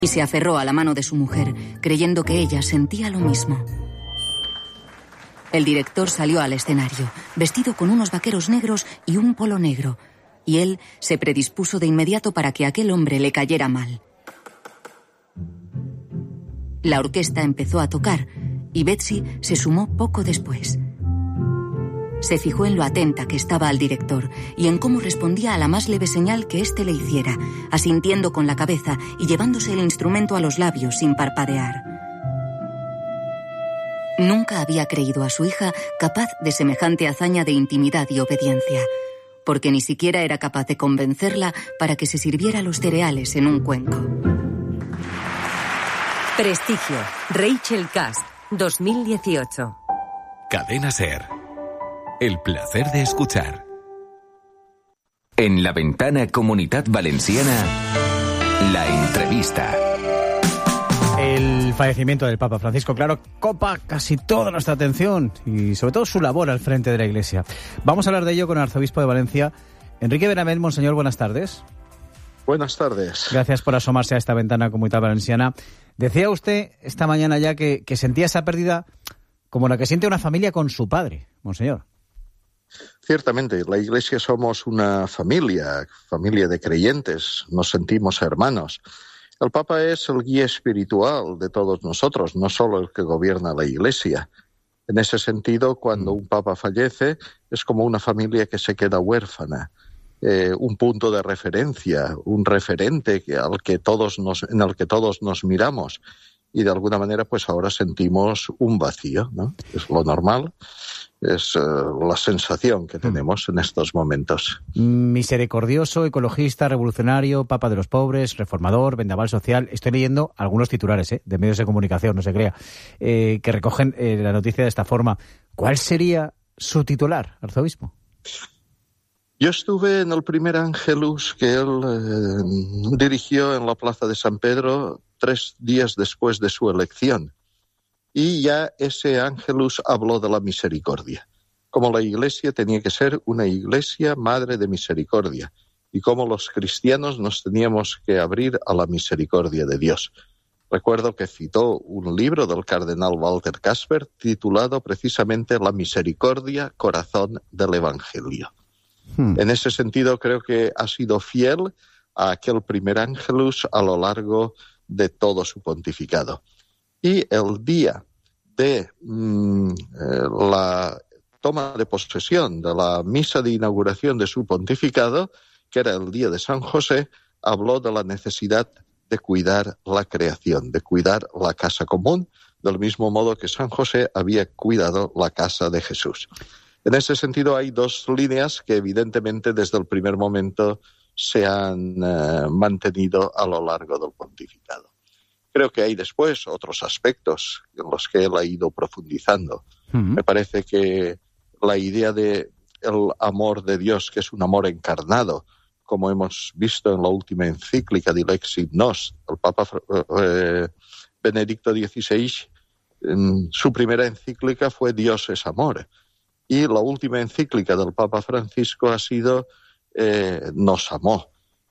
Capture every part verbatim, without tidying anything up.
y se aferró a la mano de su mujer, creyendo que ella sentía lo mismo. El director salió al escenario, vestido con unos vaqueros negros y un polo negro, y él se predispuso de inmediato para que aquel hombre le cayera mal. La orquesta empezó a tocar, y Betsy se sumó poco después. Se fijó en lo atenta que estaba al director y en cómo respondía a la más leve señal que éste le hiciera, asintiendo con la cabeza y llevándose el instrumento a los labios sin parpadear. Nunca había creído a su hija capaz de semejante hazaña de intimidad y obediencia, porque ni siquiera era capaz de convencerla para que se sirviera los cereales en un cuenco. Prestigio, Rachel Cast, dos mil dieciocho. Cadena SER. El placer de escuchar. En la ventana Comunitat Valenciana, la entrevista. El fallecimiento del Papa Francisco, claro, copa casi toda nuestra atención y sobre todo su labor al frente de la Iglesia. Vamos a hablar de ello con el arzobispo de Valencia, Enrique Benavent. Monseñor, buenas tardes. Buenas tardes. Gracias por asomarse a esta ventana Comunitat Valenciana. Decía usted esta mañana ya que, que sentía esa pérdida como la que siente una familia con su padre, Monseñor. Ciertamente, la Iglesia somos una familia, familia de creyentes, nos sentimos hermanos. El Papa es el guía espiritual de todos nosotros, no solo el que gobierna la Iglesia. En ese sentido, cuando un Papa fallece, es como una familia que se queda huérfana, eh, un punto de referencia, un referente que, al que todos nos, en el que todos nos miramos. Y de alguna manera, pues ahora sentimos un vacío, ¿no? Es lo normal. Es uh, la sensación que tenemos en estos momentos. Misericordioso, ecologista, revolucionario, papa de los pobres, reformador, vendaval social. Estoy leyendo algunos titulares ¿eh? de medios de comunicación, no se crea, eh, que recogen eh, la noticia de esta forma. ¿Cuál sería su titular, arzobispo? Yo estuve en el primer Ángelus que él eh, dirigió en la Plaza de San Pedro tres días después de su elección. Y ya ese Ángelus habló de la misericordia, como la Iglesia tenía que ser una Iglesia madre de misericordia, y como los cristianos nos teníamos que abrir a la misericordia de Dios. Recuerdo que citó un libro del cardenal Walter Kasper titulado precisamente La misericordia, corazón del Evangelio. Hmm. En ese sentido creo que ha sido fiel a aquel primer Ángelus a lo largo de todo su pontificado. Y el día de mm, eh, la toma de posesión de la misa de inauguración de su pontificado, que era el día de San José, habló de la necesidad de cuidar la creación, de cuidar la casa común, del mismo modo que San José había cuidado la casa de Jesús. En ese sentido hay dos líneas que evidentemente desde el primer momento se han eh, mantenido a lo largo del pontificado. Creo que hay después otros aspectos en los que él ha ido profundizando. Uh-huh. Me parece que la idea de el amor de Dios, que es un amor encarnado, como hemos visto en la última encíclica de Lexit Nos, el Papa eh, Benedicto dieciséis, en su primera encíclica fue Dios es amor. Y la última encíclica del Papa Francisco ha sido eh, Nos amó.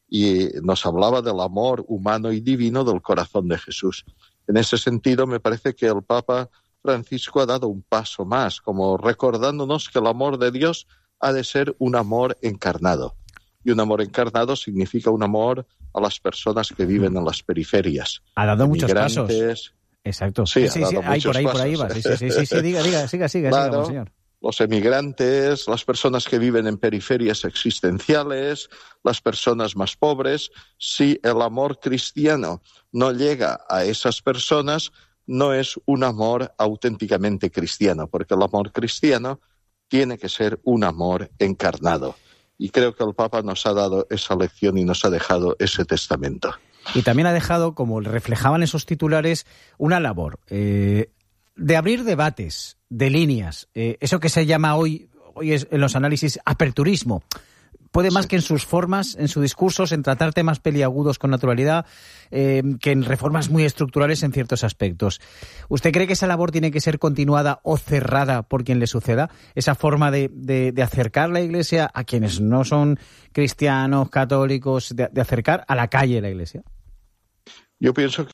Y nos hablaba del amor humano y divino del corazón de Jesús. En ese sentido, me parece que el Papa Francisco ha dado un paso más, como recordándonos que el amor de Dios ha de ser un amor encarnado. Y un amor encarnado significa un amor a las personas que viven en las periferias. Ha dado muchos pasos. Exacto. Sí, sí, sí, sí. Ahí, por ahí, pasos. por ahí va. Sí, sí, sí, sí, sí. Diga, diga, siga, siga, claro. siga, señor. Los emigrantes, las personas que viven en periferias existenciales, las personas más pobres. Si el amor cristiano no llega a esas personas, no es un amor auténticamente cristiano, porque el amor cristiano tiene que ser un amor encarnado. Y creo que el Papa nos ha dado esa lección y nos ha dejado ese testamento. Y también ha dejado, como reflejaban esos titulares, una labor eh, de abrir debates, de líneas, eh, eso que se llama hoy, hoy es, en los análisis, aperturismo. Puede más sí. que en sus formas, en sus discursos, en tratar temas peliagudos con naturalidad, eh, que en reformas muy estructurales en ciertos aspectos. ¿Usted cree que esa labor tiene que ser continuada o cerrada por quien le suceda? Esa forma de, de, de acercar la Iglesia a quienes no son cristianos, católicos, de, de acercar a la calle la Iglesia. Yo pienso